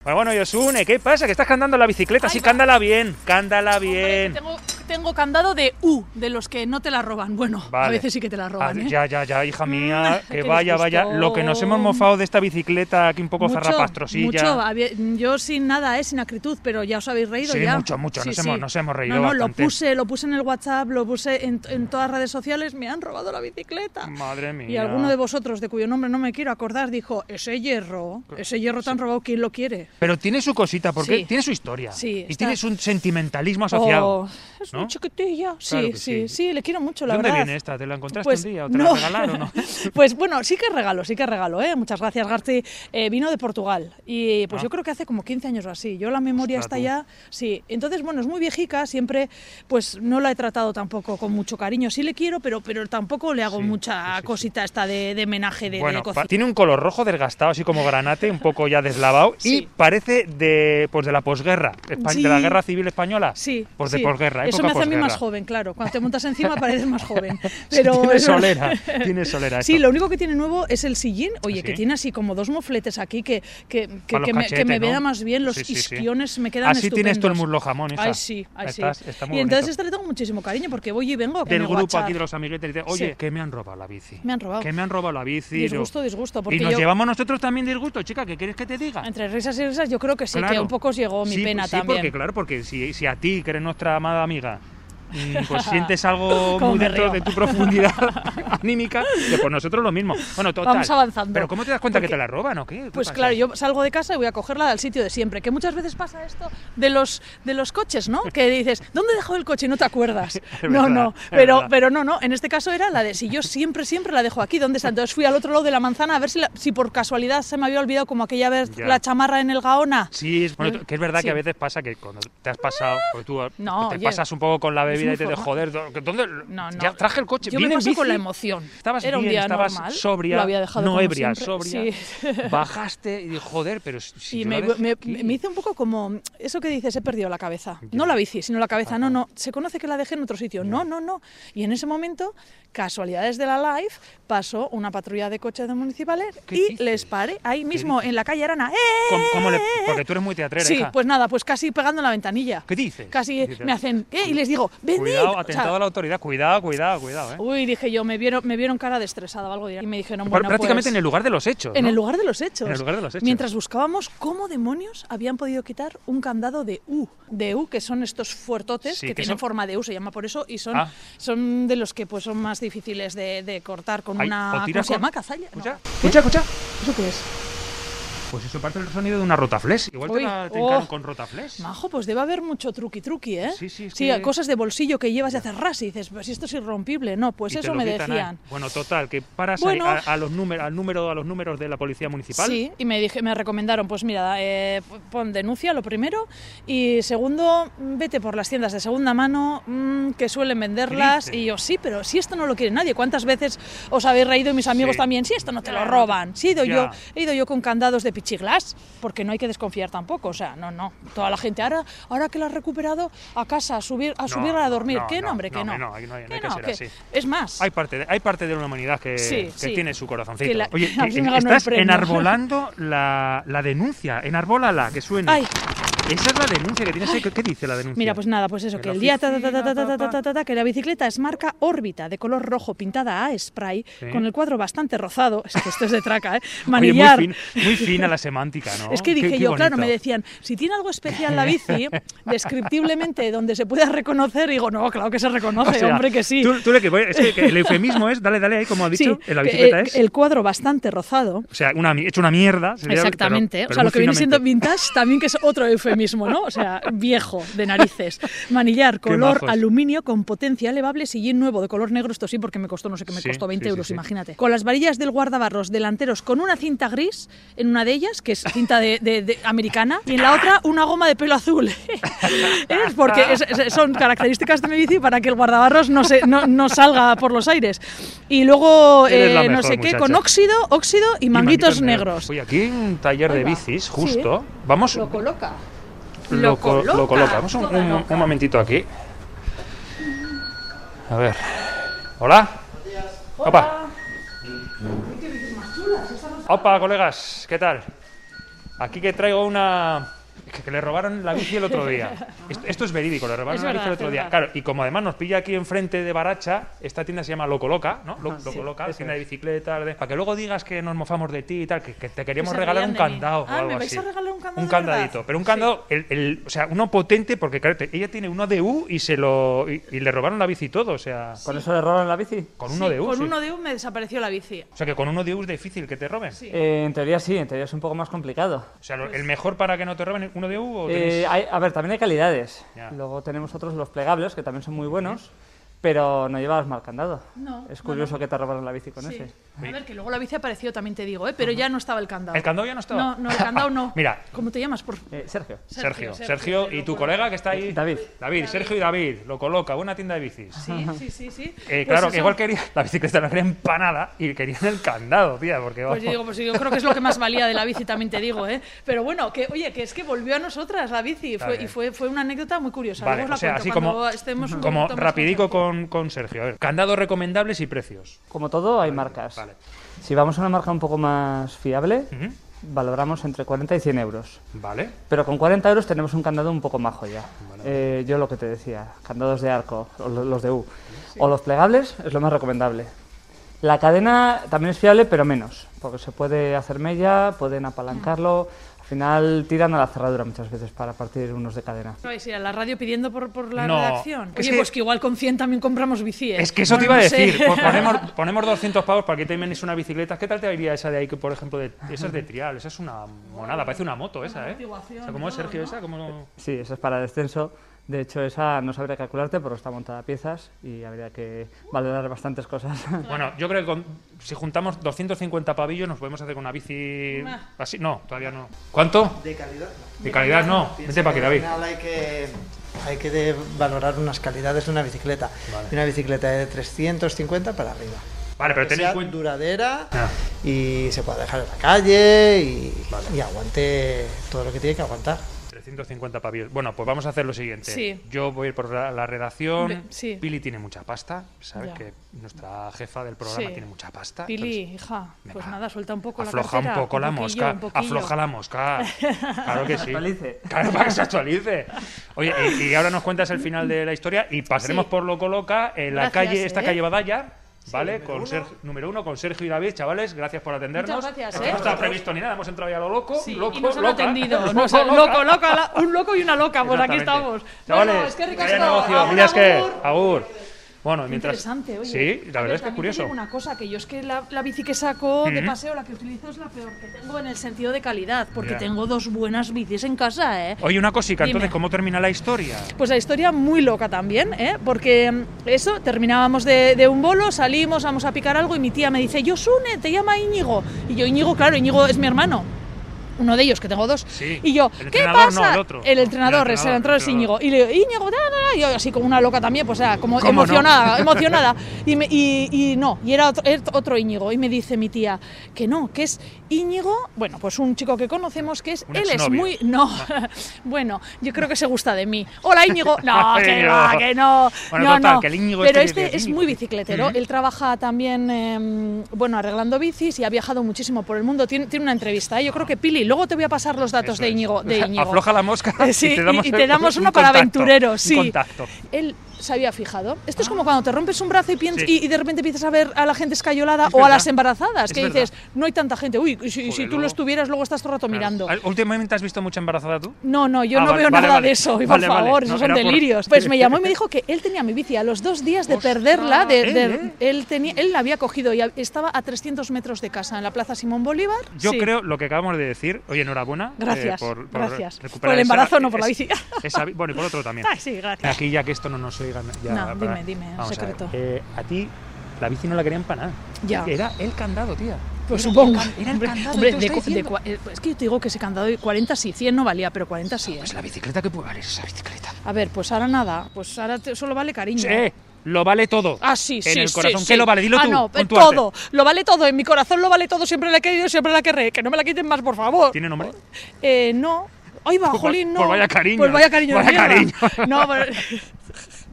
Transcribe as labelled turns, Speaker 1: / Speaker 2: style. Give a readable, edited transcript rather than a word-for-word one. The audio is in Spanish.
Speaker 1: Bueno, Yosune, ¿qué pasa? ¿Que estás cantando la bicicleta? Sí, cándala bien, cándala bien.
Speaker 2: Hombre, tengo candado de U, de los que no te la roban. Bueno, vale. A veces sí que te la roban, ¿eh?
Speaker 1: Ya, hija mía, que vaya. Lo que nos hemos mofado de esta bicicleta aquí un poco zarrapastrosilla.
Speaker 2: Mucho, yo sin nada, sin acritud, pero ya os habéis reído ya.
Speaker 1: Sí, mucho, nos hemos reído
Speaker 2: bastante. Lo puse en el WhatsApp, lo puse en todas las redes sociales, me han robado la bicicleta.
Speaker 1: Madre mía.
Speaker 2: Y alguno de vosotros, de cuyo nombre no me quiero acordar, dijo, ese hierro te han robado, ¿quién lo quiere?
Speaker 1: Pero tiene su cosita, porque tiene su historia. Sí, y tiene un sentimentalismo asociado.
Speaker 2: Es muy chiquitilla. Claro sí, le quiero mucho, la
Speaker 1: verdad.
Speaker 2: ¿De
Speaker 1: dónde viene esta? ¿Te la encontraste un día o te la regalaron? ¿No?
Speaker 2: Pues bueno, sí que regalo, ¿eh? Muchas gracias, Garci. Vino de Portugal y pues yo creo que hace como 15 años o así. Yo la memoria está ya... Sí, entonces bueno, es muy viejica, siempre pues no la he tratado tampoco con mucho cariño. Sí le quiero, pero tampoco le hago mucha cosita esta de homenaje de cocina.
Speaker 1: Tiene un color rojo desgastado, así como granate, un poco ya deslavado y parece de la posguerra, de la Guerra Civil Española.
Speaker 2: Sí.
Speaker 1: Pues de posguerra,
Speaker 2: eso me hace a mí más joven, claro. Cuando te montas encima pareces más joven. Pero
Speaker 1: tiene solera.
Speaker 2: Sí, lo único que tiene nuevo es el sillín. Oye, que tiene así como dos mofletes aquí que me vea más bien. Los isquiones me quedan estupendos.
Speaker 1: Así tienes tú el muslo jamón, hija.
Speaker 2: Ay, sí.
Speaker 1: Está muy
Speaker 2: y entonces este le tengo muchísimo cariño porque voy y vengo.
Speaker 1: Del grupo aquí de los amiguetes y dice, oye, que me han robado la bici. Que me han robado la bici.
Speaker 2: Disgusto.
Speaker 1: Y nos llevamos nosotros también disgusto, chica, ¿qué quieres que te diga?
Speaker 2: Entre risas y risas yo creo que sí, que un poco os llegó mi pena también.
Speaker 1: Porque si a ti, que eres nuestra amada amiga, pues sientes algo muy dentro de tu profundidad anímica, pues nosotros lo mismo. Bueno, total.
Speaker 2: Vamos avanzando.
Speaker 1: Pero ¿cómo te das cuenta que te la roban o qué?
Speaker 2: Pues claro, yo salgo de casa y voy a cogerla al sitio de siempre. Que muchas veces pasa esto de los coches, ¿no? Que dices, ¿dónde he dejado el coche? Y no te acuerdas. Pero no. En este caso era la de si yo siempre la dejo aquí, ¿dónde está? Entonces fui al otro lado de la manzana a ver si por casualidad se me había olvidado como aquella vez la chamarra en el Gaona.
Speaker 1: Sí, que es verdad que a veces pasa que cuando te has pasado, pues tú pasas un poco con la bebida y te joder, ¿dónde? Ya traje el coche.
Speaker 2: Yo me paso con la emoción.
Speaker 1: Era
Speaker 2: un día
Speaker 1: estabas
Speaker 2: normal,
Speaker 1: sobria,
Speaker 2: lo había dejado
Speaker 1: no ebria,
Speaker 2: sobria.
Speaker 1: Sí. Bajaste y dije, joder, pero si
Speaker 2: y me hice un poco como eso que dices, he perdido la cabeza. No la bici, sino la cabeza. No. Se conoce que la dejé en otro sitio. No. Y en ese momento, casualidades de la life, pasó una patrulla de coches de municipales y les paré ahí mismo en la calle Arana.
Speaker 1: Porque tú eres muy teatrera.
Speaker 2: Sí, pues nada, pues casi pegando en la ventanilla.
Speaker 1: ¿Qué dices?
Speaker 2: Casi me hacen, y les digo, venid.
Speaker 1: Cuidado, atentado a la autoridad, cuidado,
Speaker 2: Uy, dije yo, me vieron cara de estresada o algo, y me dijeron, bueno,
Speaker 1: prácticamente
Speaker 2: pues,
Speaker 1: en el lugar de los hechos, ¿no?
Speaker 2: En el lugar de los hechos. Mientras
Speaker 1: Mientras
Speaker 2: buscábamos cómo demonios habían podido quitar un candado de U, que son estos fuertotes que tienen forma de U, se llama por eso, y son de los que pues son más difíciles de cortar con una... ¿Cómo se llama? ¿Cazalla?
Speaker 1: Escucha.
Speaker 2: ¿Eso qué es?
Speaker 1: Pues eso parte del sonido de una rotaflex. Igual te encaron con rotaflex.
Speaker 2: Majo, pues debe haber mucho truqui, ¿eh?
Speaker 1: Sí,
Speaker 2: cosas de bolsillo que llevas y haces ras y dices, pues esto es irrompible. No, pues eso me decían.
Speaker 1: Bueno, total, que paras a los números de la policía municipal. Sí,
Speaker 2: y me recomendaron, pues mira, pon denuncia lo primero y segundo, vete por las tiendas de segunda mano que suelen venderlas. Y yo, sí, pero si esto no lo quiere nadie. ¿Cuántas veces os habéis reído y mis amigos también? Si esto no te lo roban. Si he ido yo con candados de pichiglas, porque no hay que desconfiar tampoco, o sea, no. Toda la gente, ahora que la has recuperado, a casa, a subirla a dormir. ¿Qué nombre? Que no.
Speaker 1: No hay que ser así.
Speaker 2: Es más.
Speaker 1: Hay parte de la humanidad que tiene su corazoncito.
Speaker 2: Oye,
Speaker 1: estás enarbolando la denuncia, enarbólala, que suene.
Speaker 2: Ay.
Speaker 1: Esa es la denuncia que tienes ahí. ¿Qué dice la denuncia?
Speaker 2: Mira, pues nada, pues eso, que el día que la bicicleta es marca Órbita, de color rojo, pintada a spray, con el cuadro bastante rozado, es que esto es de traca, manillar.
Speaker 1: Oye, muy fina la semántica, ¿no?
Speaker 2: Es que dije claro, me decían, si tiene algo especial la bici, descriptiblemente, donde se pueda reconocer, digo, no, claro que se reconoce, hombre, que sí.
Speaker 1: Es que el eufemismo es, dale ahí, como ha dicho, en la bicicleta es...
Speaker 2: El cuadro bastante rozado.
Speaker 1: O sea, hecho una mierda.
Speaker 2: Exactamente, o sea, lo que viene siendo vintage, también que es otro eufemismo, ¿no? O sea, viejo, de narices. Manillar, color aluminio, con potencia elevable, sillín nuevo de color negro, esto sí, porque me costó, no sé qué me costó, 20 euros, imagínate. Con las varillas del guardabarros delanteros, con una cinta gris, en una de ellas, que es cinta de americana, y en la otra una goma de pelo azul. Porque son características de mi bici para que el guardabarros no salga por los aires. Y luego, no sé qué, con óxido y manguitos negros.
Speaker 1: Oye, aquí hay un taller de bicis, justo. Vamos...
Speaker 2: Lo coloca.
Speaker 1: Lo coloca. Vamos un momentito aquí. A ver. Hola. Opa. Opa, colegas. ¿Qué tal? Aquí que traigo una... Que le robaron la bici el otro día. Esto es verídico, le robaron la bici el otro día. Claro, y como además nos pilla aquí enfrente de Baracha, esta tienda se llama Loco Loca, ¿no? Loco Loca, tienda de bicicletas, para que luego digas que nos mofamos de ti y tal, que te queríamos regalar un candado o algo
Speaker 2: ¿me vais
Speaker 1: así.
Speaker 2: a regalar un candado?
Speaker 1: Un candadito, pero un candado, o sea, uno potente, porque claro, ella tiene uno de U y le robaron la bici y todo, o sea...
Speaker 3: ¿Con eso le robaron la bici?
Speaker 1: Con uno de U,
Speaker 2: con uno de U me desapareció la bici.
Speaker 1: O sea, que con uno de U es difícil que te roben.
Speaker 2: Sí.
Speaker 3: En teoría sí, en teoría es un poco más complicado.
Speaker 1: O sea, ¿el mejor para que no te roben uno de U o tenéis...
Speaker 3: A ver, también hay calidades.
Speaker 1: Ya.
Speaker 3: Luego tenemos otros, los plegables, que también son muy buenos, pero no llevabas mal candado.
Speaker 2: No,
Speaker 3: es curioso que te robaron la bici con ese.
Speaker 2: A ver, que luego la bici apareció, también te digo, pero ya no estaba el candado.
Speaker 1: ¿El candado ya no estaba?
Speaker 2: No, el candado no.
Speaker 1: Mira.
Speaker 2: ¿Cómo te llamas?
Speaker 3: Sergio.
Speaker 1: Sergio y tu colega que está ahí.
Speaker 3: David,
Speaker 1: Sergio y David, lo coloca, buena tienda de bicis.
Speaker 2: Sí.
Speaker 1: Claro,
Speaker 2: Pues
Speaker 1: que igual quería la bicicleta, no quería empanada y querían el candado, tía, porque
Speaker 2: pues yo creo que es lo que más valía de la bici, también te digo, ¿eh? Pero bueno, que es que volvió a nosotras la bici y fue una anécdota muy curiosa.
Speaker 1: Vale,
Speaker 2: Luego os
Speaker 1: o sea,
Speaker 2: la
Speaker 1: así
Speaker 2: cuento
Speaker 1: como,
Speaker 2: cuando estemos un
Speaker 1: como
Speaker 2: poquito más
Speaker 1: rapidico
Speaker 2: contentos.
Speaker 1: con Sergio. A ver, candados recomendables y precios.
Speaker 3: como todo, hay marcas.
Speaker 1: Vale.
Speaker 3: Si vamos a una marca un poco más fiable,
Speaker 1: Ujú.
Speaker 3: valoramos entre 40 y 100 euros.
Speaker 1: Vale.
Speaker 3: Pero con 40 euros tenemos un candado un poco majo ya. Yo lo que te decía, candados de arco, o los de U, o los plegables, es lo más recomendable. La cadena también es fiable, pero menos, porque se puede hacer mella, pueden apalancarlo. Al final tiran a la cerradura muchas veces para partir unos de cadena.
Speaker 2: ¿Vais a ir a la radio pidiendo por la
Speaker 1: No,
Speaker 2: redacción?
Speaker 1: es
Speaker 2: Oye, pues que igual con 100 también compramos bici, ¿eh?
Speaker 1: Es que eso te
Speaker 2: Bueno,
Speaker 1: iba a
Speaker 2: no sé.
Speaker 1: decir. Pues ponemos 200 pavos para que te menes una bicicleta. ¿Qué tal te iría esa de ahí, que por ejemplo, esa es de trial? Esa es una monada, parece una moto esa, ¿eh? O sea, ¿cómo es, Sergio, esa? ¿Cómo...
Speaker 3: Sí, esa es para descenso. De hecho, esa no sabría calcularte, pero está montada a piezas y habría que valorar bastantes cosas.
Speaker 1: Bueno, yo creo que si juntamos 250 pavillos nos podemos hacer con una bici así. No, todavía no. ¿Cuánto?
Speaker 4: De calidad.
Speaker 1: De calidad no. Vente para aquí, David.
Speaker 4: Al final hay que valorar unas calidades de una bicicleta.
Speaker 1: Vale.
Speaker 4: Y una bicicleta de 350 para arriba.
Speaker 1: Vale, pero
Speaker 4: Que
Speaker 1: ten en
Speaker 4: sea
Speaker 1: cuenta...
Speaker 4: duradera
Speaker 1: Ah.
Speaker 4: y se pueda dejar en la calle y,
Speaker 1: Vale.
Speaker 4: y aguante todo lo que tiene que aguantar.
Speaker 1: 350 pavillos. Bueno, pues vamos a hacer lo siguiente.
Speaker 2: Sí.
Speaker 1: Yo voy a ir por la redacción.
Speaker 2: Sí.
Speaker 1: Pili tiene mucha pasta. Sabes
Speaker 2: Ya.
Speaker 1: que nuestra jefa del programa
Speaker 2: Sí.
Speaker 1: tiene mucha pasta.
Speaker 2: Pili,
Speaker 1: entonces,
Speaker 2: hija, pues
Speaker 1: venga,
Speaker 2: nada, suelta un poco
Speaker 1: afloja
Speaker 2: la cartera.
Speaker 1: un poco la
Speaker 2: poquillo,
Speaker 1: mosca.
Speaker 2: un poquillo.
Speaker 1: Afloja la mosca. Claro que sí.
Speaker 3: Actualice.
Speaker 1: Claro, para que se actualice. Oye, y ahora nos cuentas el final de la historia y pasaremos
Speaker 2: Sí.
Speaker 1: por Lo Coloca en la
Speaker 2: Gracias,
Speaker 1: calle, esta
Speaker 2: ¿eh?
Speaker 1: calle Badalla. ¿Vale?
Speaker 4: número
Speaker 1: Con
Speaker 4: uno.
Speaker 1: número 1, con Sergio y David, chavales, gracias por atendernos.
Speaker 2: Muchas gracias,
Speaker 1: Es que
Speaker 2: ¿eh?
Speaker 1: no estaba previsto ni nada, hemos entrado ya a lo loco.
Speaker 2: Sí,
Speaker 1: loco,
Speaker 2: y nos han
Speaker 1: loca.
Speaker 2: atendido.
Speaker 1: Loca.
Speaker 2: Un loco y una loca, pues aquí
Speaker 1: Exactamente.
Speaker 2: estamos.
Speaker 1: Chavales,
Speaker 2: Bueno, es que
Speaker 1: que
Speaker 2: ricasco.
Speaker 1: haya negocio.
Speaker 2: Agur,
Speaker 1: Mira, es que,
Speaker 2: agur.
Speaker 1: agur. Bueno, mientras...
Speaker 2: Interesante, oye.
Speaker 1: Sí, la verdad es que es
Speaker 2: También te
Speaker 1: curioso.
Speaker 2: digo una cosa, que yo es que la bici que saco de
Speaker 1: Ujú.
Speaker 2: paseo, la que utilizo es la peor que tengo en el sentido de calidad, porque
Speaker 1: Ya.
Speaker 2: tengo dos buenas bicis en casa, ¿eh?
Speaker 1: Oye, una cosica,
Speaker 2: Dime.
Speaker 1: entonces, ¿cómo termina la historia?
Speaker 2: Pues la historia muy loca también, ¿eh? Porque eso, terminábamos de un bolo, salimos, vamos a picar algo y mi tía me dice, Yosune, te llama Íñigo. Y yo, Íñigo, claro, Íñigo es mi hermano. Uno de ellos, que tengo dos.
Speaker 1: Sí.
Speaker 2: Y yo,
Speaker 1: El
Speaker 2: ¿qué
Speaker 1: entrenador,
Speaker 2: pasa?
Speaker 1: no, el otro.
Speaker 2: El entrenador,
Speaker 1: El
Speaker 2: es el entrenador es
Speaker 1: entrenador.
Speaker 2: Íñigo. Y le digo, Íñigo, y yo así como una loca también, pues o sea, como
Speaker 1: ¿Cómo no?
Speaker 2: emocionada. Y no, y era otro Íñigo. Y me dice mi tía que no, que es Íñigo, bueno, pues un chico que conocemos que es,
Speaker 1: Un
Speaker 2: él es
Speaker 1: exnovio.
Speaker 2: muy, no, bueno, yo creo que se gusta de mí. Hola Íñigo, no, que
Speaker 1: Íñigo.
Speaker 2: va, que no.
Speaker 1: Bueno,
Speaker 2: no,
Speaker 1: total,
Speaker 2: no.
Speaker 1: que el Íñigo
Speaker 2: Pero
Speaker 1: este que
Speaker 2: este
Speaker 1: es
Speaker 2: es
Speaker 1: Íñigo.
Speaker 2: muy bicicletero.
Speaker 1: Ujú.
Speaker 2: Él trabaja también, bueno, arreglando bicis y ha viajado muchísimo por el mundo. Tiene una entrevista, ¿eh? Yo creo que Pili, luego te voy a pasar los datos
Speaker 1: Eso
Speaker 2: de
Speaker 1: es.
Speaker 2: Íñigo. De Íñigo.
Speaker 1: Afloja la mosca
Speaker 2: Sí,
Speaker 1: y
Speaker 2: te damos
Speaker 1: un
Speaker 2: uno para
Speaker 1: contacto,
Speaker 2: aventureros, sí.
Speaker 1: Un contacto.
Speaker 2: Él se había fijado. Esto es como cuando te rompes un brazo y,
Speaker 1: Sí.
Speaker 2: y de repente empiezas a ver a la gente escayolada
Speaker 1: Es
Speaker 2: o a
Speaker 1: verdad.
Speaker 2: las embarazadas,
Speaker 1: Es
Speaker 2: que
Speaker 1: verdad.
Speaker 2: dices, no hay tanta gente. Uy, si
Speaker 1: Joder,
Speaker 2: tú
Speaker 1: luego-
Speaker 2: lo estuvieras, luego estás todo el rato mirando.
Speaker 1: Claro. ¿Últimamente has visto mucha embarazada tú?
Speaker 2: No, yo
Speaker 1: Ah,
Speaker 2: no
Speaker 1: vale,
Speaker 2: veo
Speaker 1: vale,
Speaker 2: nada
Speaker 1: vale.
Speaker 2: de eso, y
Speaker 1: Vale,
Speaker 2: por
Speaker 1: vale.
Speaker 2: favor,
Speaker 1: No,
Speaker 2: esos son
Speaker 1: era por-
Speaker 2: delirios. Pues me llamó y me dijo que él tenía mi bici a los 2 días de
Speaker 1: Ostras,
Speaker 2: perderla,
Speaker 1: él,
Speaker 2: él la había cogido y estaba a 300 metros de casa, en la Plaza Simón Bolívar.
Speaker 1: Yo
Speaker 2: Sí.
Speaker 1: creo lo que acabamos de decir. Oye, enhorabuena.
Speaker 2: Gracias,
Speaker 1: por
Speaker 2: gracias.
Speaker 1: recuperar
Speaker 2: Por el
Speaker 1: esa-
Speaker 2: embarazo, no por la bici.
Speaker 1: Bueno, y por otro también.
Speaker 2: Ay, sí, gracias.
Speaker 1: Aquí ya que esto no nos oigan. Ya,
Speaker 2: No, dime,
Speaker 1: Vamos
Speaker 2: secreto.
Speaker 1: A ver. A ti la bici no la querían para nada.
Speaker 2: Ya.
Speaker 1: Era el candado, tía.
Speaker 2: Pues
Speaker 1: Era
Speaker 2: supongo.
Speaker 1: Era el candado.
Speaker 2: Hombre,
Speaker 1: ¿qué te estoy diciendo?
Speaker 2: es que yo te digo que ese candado de 40 sí, 100 no valía, pero 40 sí, ¿eh?
Speaker 1: Pues la bicicleta, ¿qué puede valer esa bicicleta?
Speaker 2: A ver, pues ahora nada, pues ahora solo vale cariño.
Speaker 1: Lo vale todo.
Speaker 2: Ah, sí,
Speaker 1: en
Speaker 2: sí,
Speaker 1: el
Speaker 2: sí,
Speaker 1: corazón.
Speaker 2: sí.
Speaker 1: ¿Qué lo vale? Dilo tú.
Speaker 2: No,
Speaker 1: con tu
Speaker 2: todo.
Speaker 1: arte.
Speaker 2: Lo vale todo. En mi corazón lo vale todo. Siempre la he querido, siempre la querré. Que no me la quiten más, por favor.
Speaker 1: ¿Tiene nombre?
Speaker 2: No. Ay, va,
Speaker 1: Pues-
Speaker 2: jolín, no.
Speaker 1: pues vaya cariño.
Speaker 2: Pues vaya cariño.
Speaker 1: Vaya
Speaker 2: de mierda.
Speaker 1: cariño.
Speaker 2: No, pero-